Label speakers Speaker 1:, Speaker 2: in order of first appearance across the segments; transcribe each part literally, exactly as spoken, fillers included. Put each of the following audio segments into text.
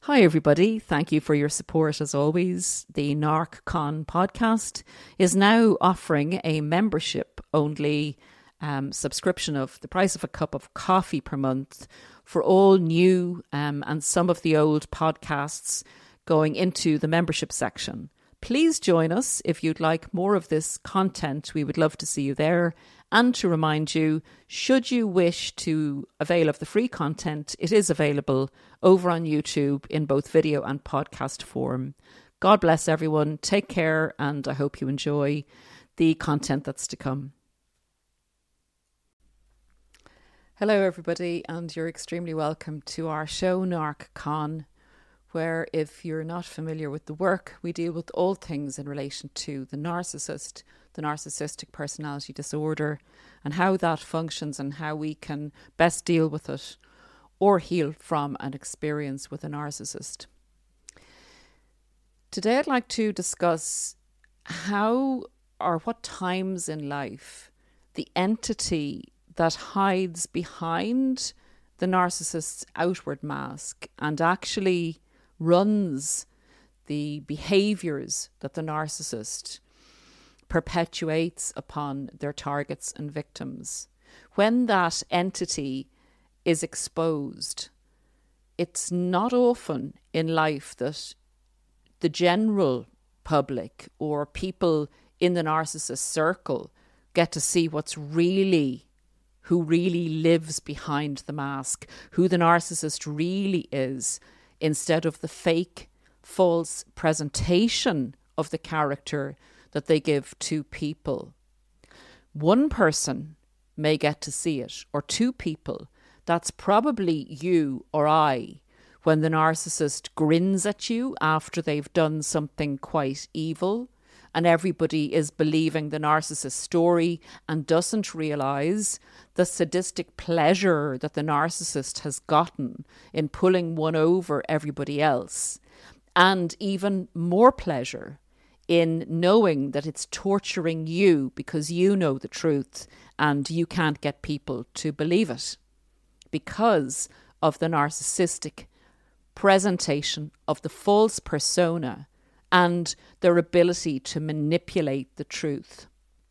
Speaker 1: Hi everybody, thank you for your support as always. The NarcCon podcast is now offering a membership only um, subscription of the price of a cup of coffee per month for all new um, and some of the old podcasts going into the membership section. Please join us if you'd like more of this content. We would love to see you there. And to remind you, should you wish to avail of the free content, it is available over on YouTube in both video and podcast form. God bless everyone. Take care, and I hope you enjoy the content that's to come. Hello, everybody, and you're extremely welcome to our show, NarcCon, where, if you're not familiar with the work, we deal with all things in relation to the narcissist, the narcissistic personality disorder, and how that functions and how we can best deal with it or heal from an experience with a narcissist. Today I'd like to discuss how or what times in life the entity that hides behind the narcissist's outward mask and actually runs the behaviours that the narcissist perpetuates upon their targets and victims. When that entity is exposed, it's not often in life that the general public or people in the narcissist circle get to see what's really, who really lives behind the mask, who the narcissist really is, instead of the fake, false presentation of the character that they give to people. One person may get to see it, or two people. That's probably you or I, when the narcissist grins at you after they've done something quite evil, and everybody is believing the narcissist story and doesn't realise the sadistic pleasure that the narcissist has gotten in pulling one over everybody else, and even more pleasure in knowing that it's torturing you because you know the truth and you can't get people to believe it because of the narcissistic presentation of the false persona and their ability to manipulate the truth.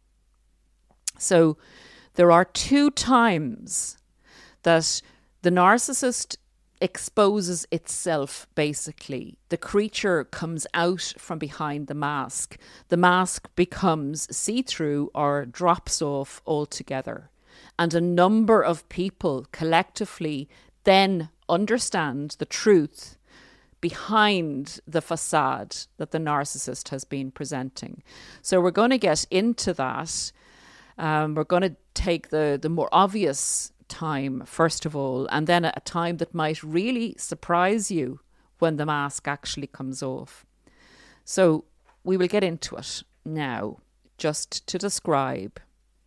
Speaker 1: So there are two times that the narcissist exposes itself, basically. The creature comes out from behind the mask. The mask becomes see-through or drops off altogether. And a number of people collectively then understand the truth behind the facade that the narcissist has been presenting. So we're going to get into that. Um, we're going to take the, the more obvious time first of all, and then a time that might really surprise you when the mask actually comes off. So we will get into it now, just to describe.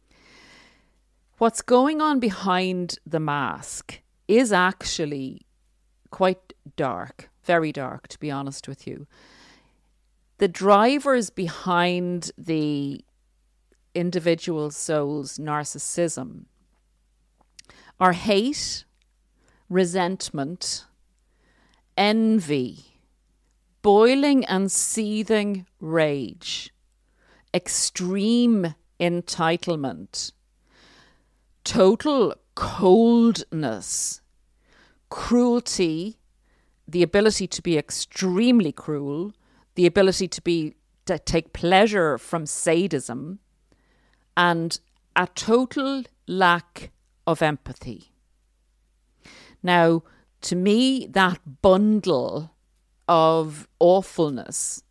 Speaker 1: What's going on behind the mask is actually quite dark, very dark, to be honest with you. The drivers behind the individual soul's narcissism are hate, resentment, envy, boiling and seething rage, extreme entitlement, total coldness, cruelty, the ability to be extremely cruel, the ability to be to take pleasure from sadism, and a total lack of empathy. Now, to me, that bundle of awfulness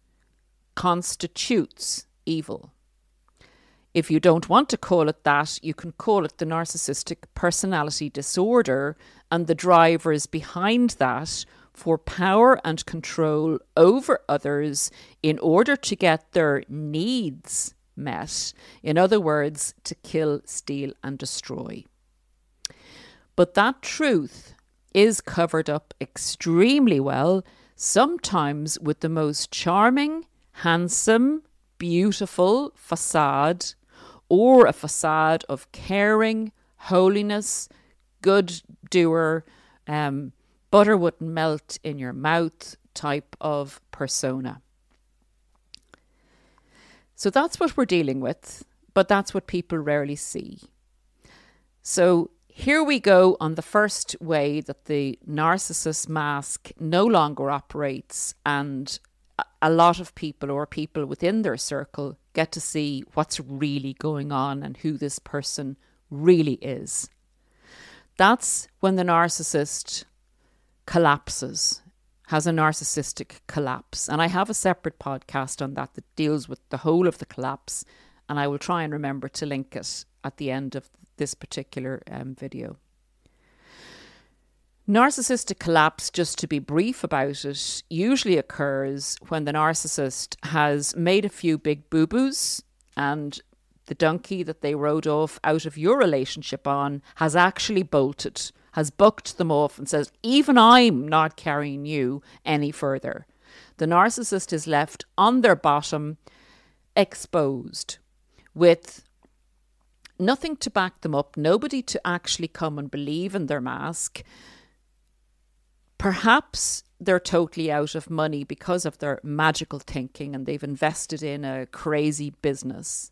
Speaker 1: constitutes evil. If you don't want to call it that, you can call it the narcissistic personality disorder and the drivers behind that for power and control over others in order to get their needs met. In other words, to kill, steal, and destroy. But that truth is covered up extremely well, sometimes with the most charming, handsome, beautiful facade, or a facade of caring, holiness, good doer, um, butter wouldn't melt in your mouth type of persona. So that's what we're dealing with, but that's what people rarely see. So here we go on the first way that the narcissist mask no longer operates, and a lot of people or people within their circle get to see what's really going on and who this person really is. That's when the narcissist collapses, has a narcissistic collapse. And I have a separate podcast on that that deals with the whole of the collapse, and I will try and remember to link it at the end of this particular um, video. Narcissistic collapse, just to be brief about it, usually occurs when the narcissist has made a few big boo-boos and the donkey that they rode off out of your relationship on has actually bolted, has bucked them off and says, even I'm not carrying you any further. The narcissist is left on their bottom, exposed, with nothing to back them up, nobody to actually come and believe in their mask. Perhaps they're totally out of money because of their magical thinking and they've invested in a crazy business.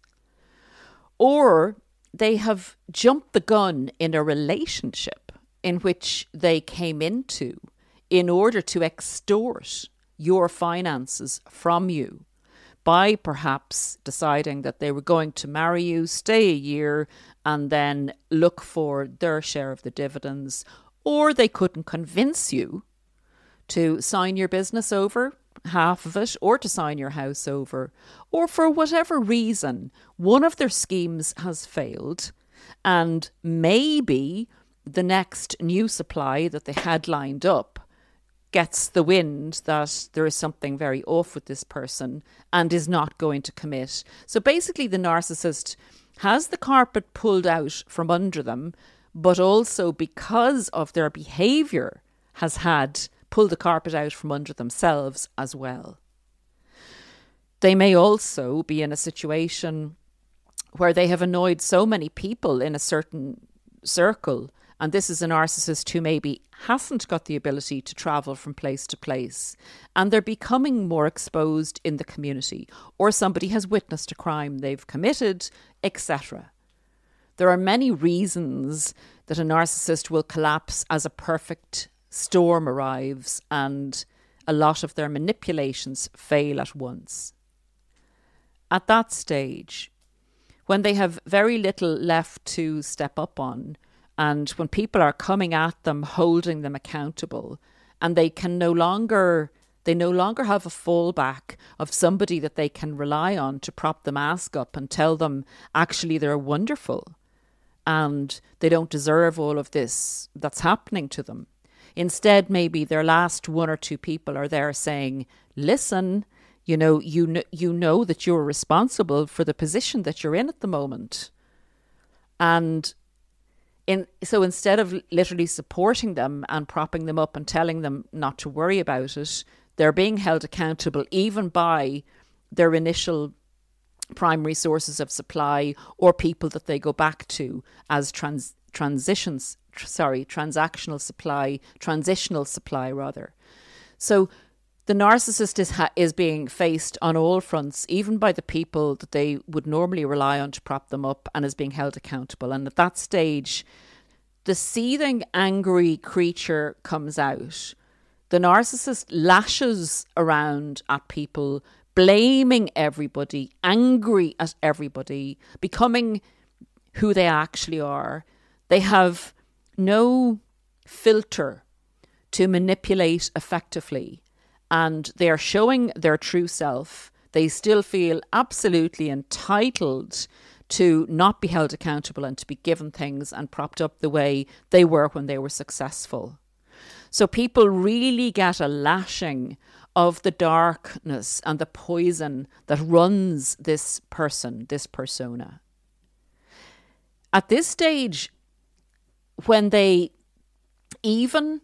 Speaker 1: Or they have jumped the gun in a relationship in which they came into in order to extort your finances from you by perhaps deciding that they were going to marry you, stay a year, and then look for their share of the dividends. Or they couldn't convince you to sign your business over, half of it, or to sign your house over. Or for whatever reason, one of their schemes has failed, and maybe the next new supply that they had lined up gets the wind that there is something very off with this person and is not going to commit. So basically the narcissist has the carpet pulled out from under them, but also because of their behaviour has had pulled the carpet out from under themselves as well. They may also be in a situation where they have annoyed so many people in a certain circle, and this is a narcissist who maybe hasn't got the ability to travel from place to place, and they're becoming more exposed in the community, or somebody has witnessed a crime they've committed, et cetera. There are many reasons that a narcissist will collapse as a perfect storm arrives and a lot of their manipulations fail at once. At that stage, when they have very little left to step up on, and when people are coming at them, holding them accountable, and they can no longer, they no longer have a fallback of somebody that they can rely on to prop the mask up and tell them actually they're wonderful and they don't deserve all of this that's happening to them. Instead, maybe their last one or two people are there saying, listen, you know, you know, you know that you're responsible for the position that you're in at the moment. And in, so instead of literally supporting them and propping them up and telling them not to worry about it, they're being held accountable even by their initial primary sources of supply or people that they go back to as trans, transitions, tr- sorry, transactional supply, transitional supply rather. So the narcissist is ha- is being faced on all fronts, even by the people that they would normally rely on to prop them up, and is being held accountable. And at that stage, the seething, angry creature comes out. The narcissist lashes around at people, blaming everybody, angry at everybody, becoming who they actually are. They have no filter to manipulate effectively, and they are showing their true self. They still feel absolutely entitled to not be held accountable and to be given things and propped up the way they were when they were successful. So people really get a lashing of the darkness and the poison that runs this person, this persona. At this stage, when they even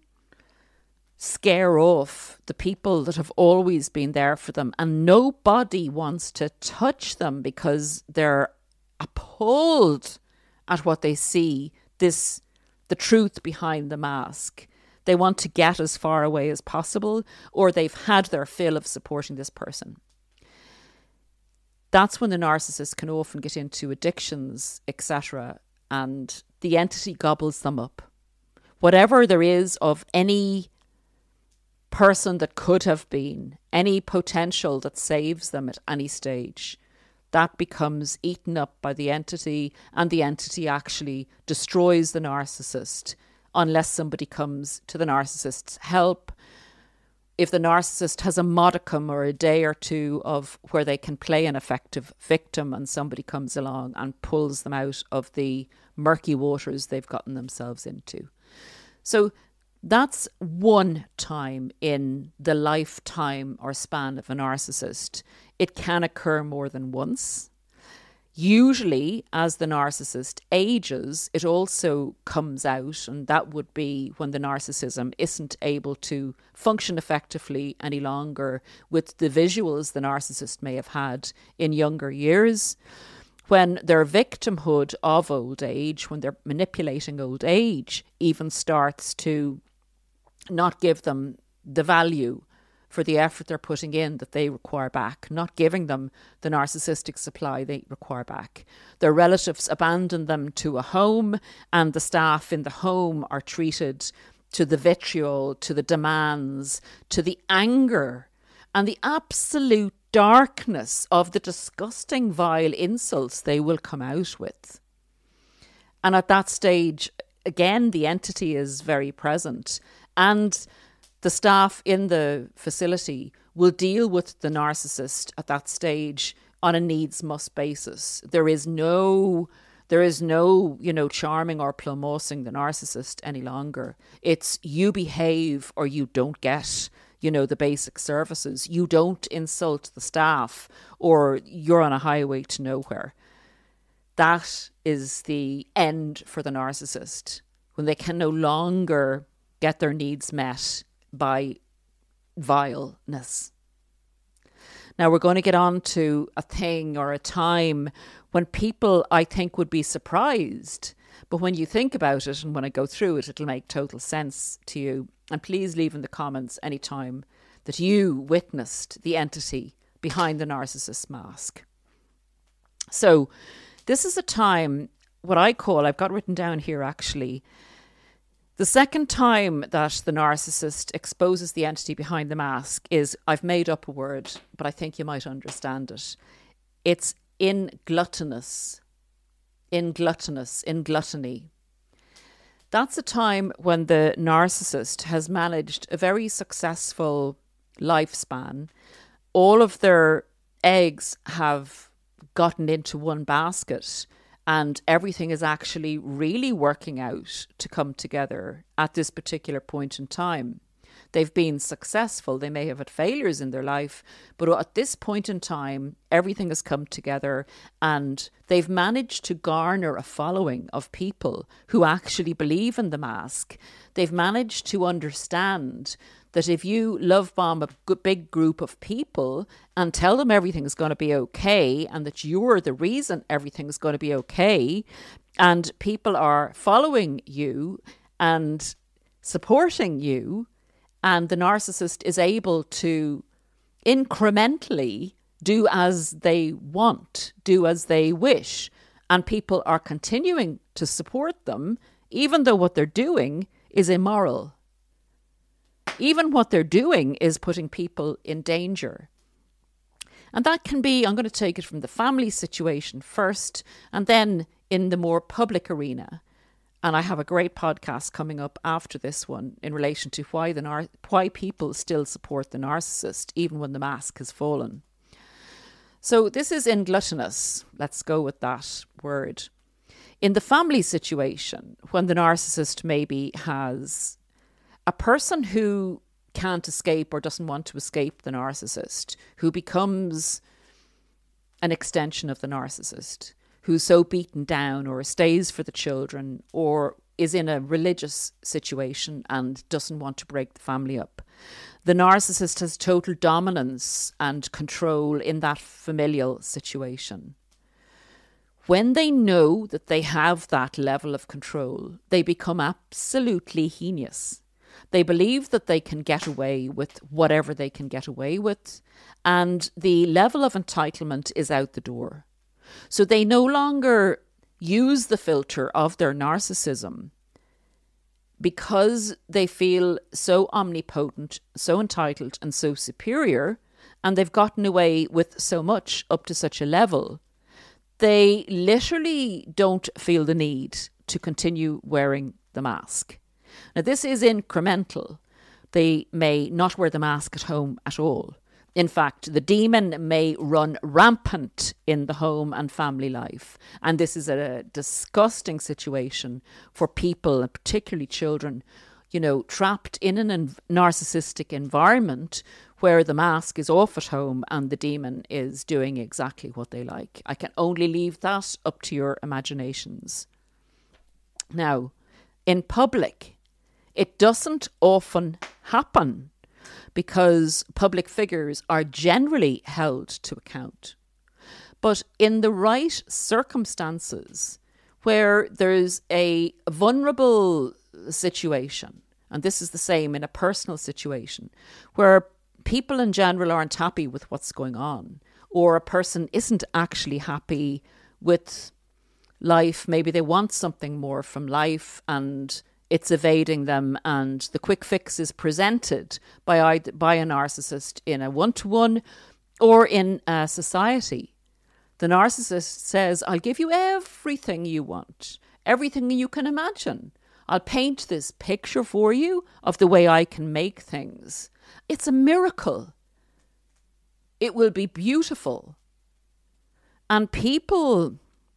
Speaker 1: scare off the people that have always been there for them, and nobody wants to touch them because they're appalled at what they see, this the truth behind the mask. They want to get as far away as possible, or they've had their fill of supporting this person. That's when the narcissist can often get into addictions, et cetera, and the entity gobbles them up. Whatever there is of any person that could have been, any potential that saves them at any stage, that becomes eaten up by the entity, and the entity actually destroys the narcissist unless somebody comes to the narcissist's help. If the narcissist has a modicum or a day or two of where they can play an effective victim and somebody comes along and pulls them out of the murky waters they've gotten themselves into. So that's one time in the lifetime or span of a narcissist. It can occur more than once. Usually, as the narcissist ages, it also comes out, and that would be when the narcissism isn't able to function effectively any longer with the visuals the narcissist may have had in younger years. When their victimhood of old age, when they're manipulating old age, even starts to not give them the value for the effort they're putting in that they require back, not giving them the narcissistic supply they require back. Their relatives abandon them to a home, and the staff in the home are treated to the vitriol, to the demands, to the anger, and the absolute darkness of the disgusting, vile insults they will come out with. And at that stage, again, the entity is very present, and the staff in the facility will deal with the narcissist at that stage on a needs-must basis. There is no, there is no, you know, charming or plumossing the narcissist any longer. It's you behave or you don't get, you know, the basic services. You don't insult the staff or you're on a highway to nowhere. That is the end for the narcissist, when they can no longer get their needs met by vileness. Now we're going to get on to a thing or a time when people, I think, would be surprised. But when you think about it and when I go through it, it'll make total sense to you. And please leave in the comments any time that you witnessed the entity behind the narcissist mask. So this is a time, what I call, I've got written down here actually, the second time that the narcissist exposes the entity behind the mask is, I've made up a word, but I think you might understand it. It's in gluttonous, in gluttonous, in gluttony. That's a time when the narcissist has managed a very successful lifespan. All of their eggs have gotten into one basket, and everything is actually really working out to come together at this particular point in time. They've been successful. They may have had failures in their life, but at this point in time, everything has come together, and they've managed to garner a following of people who actually believe in the mask. They've managed to understand that if you love bomb a big group of people and tell them everything's going to be okay, and that you're the reason everything's going to be okay, and people are following you and supporting you, and the narcissist is able to incrementally do as they want, do as they wish, and people are continuing to support them, even though what they're doing is immoral. Even what they're doing is putting people in danger. And that can be, I'm going to take it from the family situation first, and then in the more public arena. And I have a great podcast coming up after this one in relation to why the nar- why people still support the narcissist even when the mask has fallen. So this is in gluttonous. Let's go with that word. In the family situation, when the narcissist maybe has a person who can't escape or doesn't want to escape the narcissist, who becomes an extension of the narcissist, who's so beaten down or stays for the children or is in a religious situation and doesn't want to break the family up. The narcissist has total dominance and control in that familial situation. When they know that they have that level of control, they become absolutely heinous. They believe that they can get away with whatever they can get away with, and the level of entitlement is out the door. So they no longer use the filter of their narcissism because they feel so omnipotent, so entitled, and so superior, and they've gotten away with so much up to such a level. They literally don't feel the need to continue wearing the mask. Now, this is incremental. They may not wear the mask at home at all. In fact, the demon may run rampant in the home and family life. And this is a disgusting situation for people, and particularly children, you know, trapped in an en- narcissistic environment where the mask is off at home and the demon is doing exactly what they like. I can only leave that up to your imaginations. Now, in public, it doesn't often happen because public figures are generally held to account. But in the right circumstances, where there's a vulnerable situation, and this is the same in a personal situation, where people in general aren't happy with what's going on, or a person isn't actually happy with life, maybe they want something more from life and it's evading them, and the quick fix is presented by, by a narcissist in a one-to-one or in a society. The narcissist says, I'll give you everything you want, everything you can imagine. I'll paint this picture for you of the way I can make things. It's a miracle. It will be beautiful. And people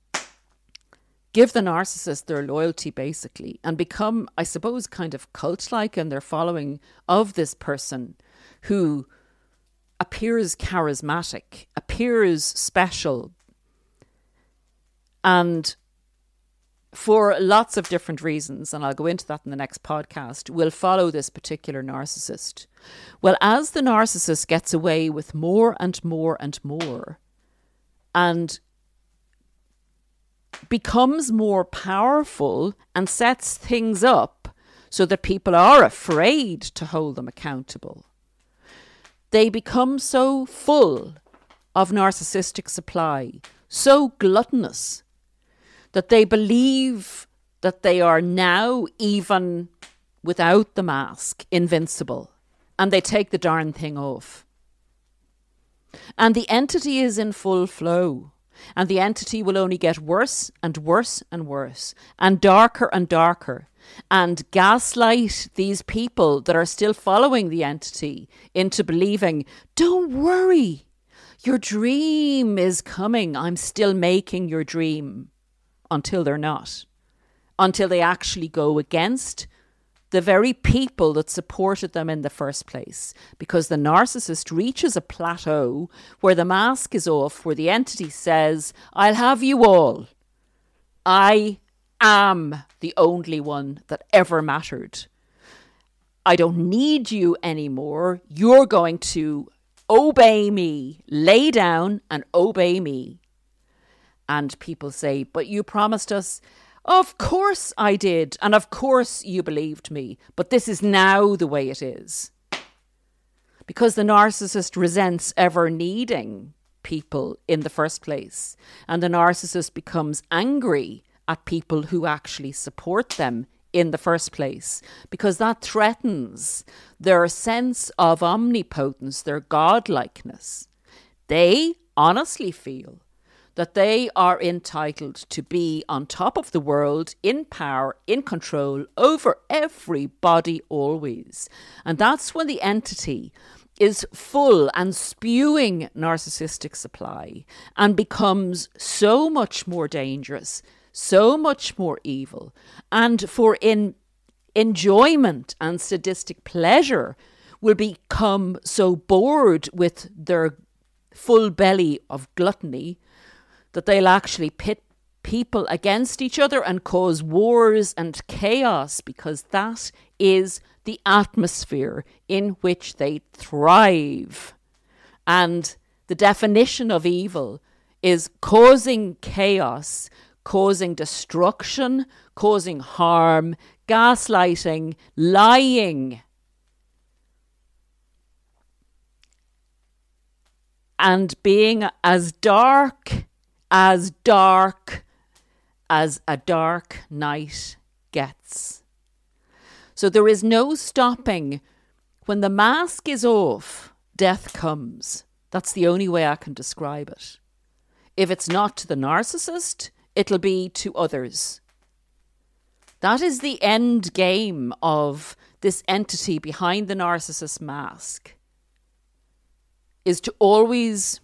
Speaker 1: give the narcissist their loyalty, basically, and become, I suppose, kind of cult-like in their following of this person who appears charismatic, appears special, and for lots of different reasons, and I'll go into that in the next podcast, will follow this particular narcissist. Well, as the narcissist gets away with more and more and more, and becomes more powerful and sets things up so that people are afraid to hold them accountable, they become so full of narcissistic supply, so gluttonous, that they believe that they are now, even without the mask, invincible, and they take the darn thing off. And the entity is in full flow. And the entity will only get worse and worse and worse and darker and darker, and gaslight these people that are still following the entity into believing, don't worry, your dream is coming. I'm still making your dream, until they're not, until they actually go against the very people that supported them in the first place, because the narcissist reaches a plateau where the mask is off, where the entity says, I'll have you all. I am the only one that ever mattered. I don't need you anymore. You're going to obey me, lay down and obey me. And people say, but you promised us. Of course I did, and of course you believed me, but this is now the way it is. Because the narcissist resents ever needing people in the first place, and the narcissist becomes angry at people who actually support them in the first place, because that threatens their sense of omnipotence, their godlikeness. They honestly feel that they are entitled to be on top of the world, in power, in control over everybody always. And that's when the entity is full and spewing narcissistic supply and becomes so much more dangerous, so much more evil. And for in enjoyment and sadistic pleasure will become so bored with their full belly of gluttony that they'll actually pit people against each other and cause wars and chaos, because that is the atmosphere in which they thrive. And the definition of evil is causing chaos, causing destruction, causing harm, gaslighting, lying. And being as dark, as dark as a dark night gets. So there is no stopping. When the mask is off, death comes. That's the only way I can describe it. If it's not to the narcissist, it'll be to others. That is the end game of this entity behind the narcissist mask, is to always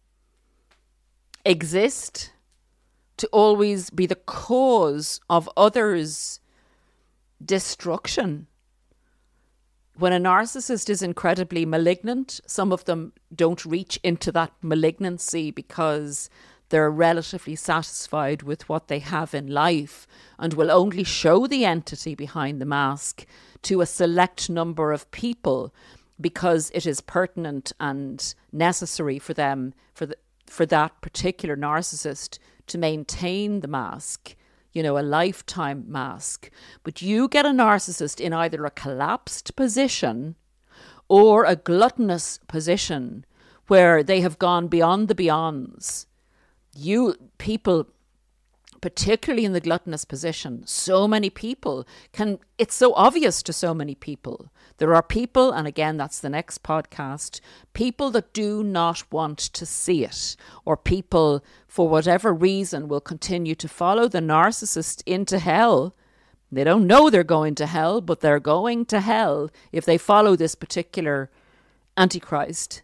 Speaker 1: exist, to always be the cause of others' destruction. When a narcissist is incredibly malignant, some of them don't reach into that malignancy because they're relatively satisfied with what they have in life and will only show the entity behind the mask to a select number of people because it is pertinent and necessary for them, for the, for that particular narcissist to maintain the mask, you know, a lifetime mask. But you get a narcissist in either a collapsed position or a gluttonous position where they have gone beyond the beyonds. You people, particularly in the gluttonous position, so many people can, it's so obvious to so many people. There are people, and again, that's the next podcast, people that do not want to see it, or people, for whatever reason, will continue to follow the narcissist into hell. They don't know they're going to hell, but they're going to hell if they follow this particular Antichrist.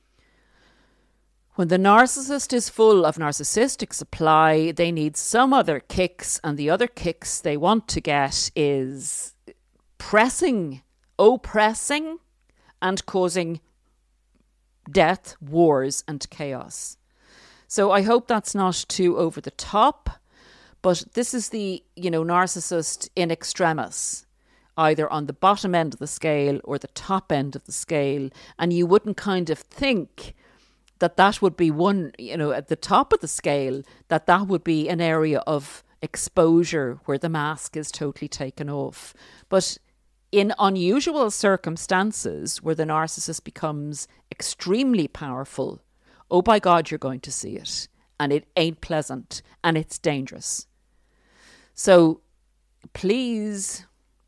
Speaker 1: When the narcissist is full of narcissistic supply, they need some other kicks, and the other kicks they want to get is pressing, oppressing, and causing death, wars, and chaos. So I hope that's not too over the top, but this is the, you know, narcissist in extremis, either on the bottom end of the scale or the top end of the scale, and you wouldn't kind of think that that would be one, you know, at the top of the scale, that that would be an area of exposure where the mask is totally taken off. But in unusual circumstances where the narcissist becomes extremely powerful, oh by God, you're going to see it. And it ain't pleasant and it's dangerous. So please,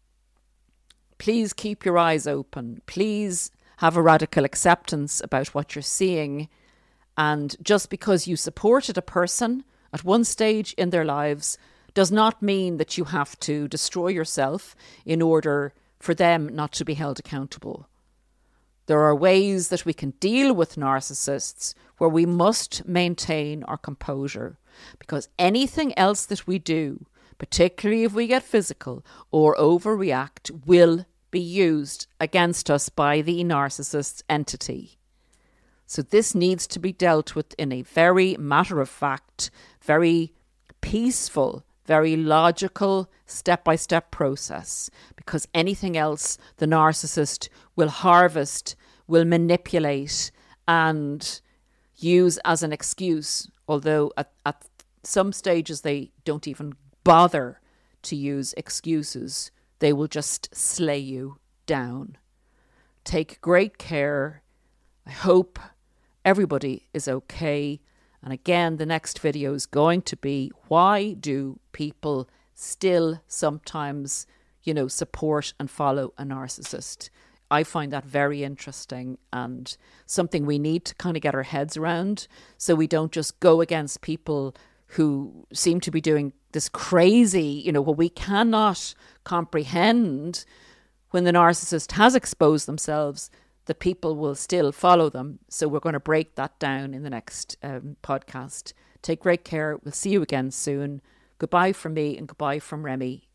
Speaker 1: please keep your eyes open. Please have a radical acceptance about what you're seeing. And just because you supported a person at one stage in their lives does not mean that you have to destroy yourself in order for them not to be held accountable. There are ways that we can deal with narcissists where we must maintain our composure, because anything else that we do, particularly if we get physical or overreact, will be used against us by the narcissist's entity. So this needs to be dealt with in a very matter-of-fact, very peaceful, very logical, step-by-step process, because anything else the narcissist will harvest, will manipulate and use as an excuse, although at, at some stages they don't even bother to use excuses. They will just slay you down. Take great care. I hope everybody is okay. And again, the next video is going to be, why do people still sometimes, you know, support and follow a narcissist? I find that very interesting and something we need to kind of get our heads around, so we don't just go against people who seem to be doing this crazy, you know, what we cannot comprehend. When the narcissist has exposed themselves, the people will still follow them. So we're going to break that down in the next um, podcast. Take great care. We'll see you again soon. Goodbye from me and goodbye from Remy.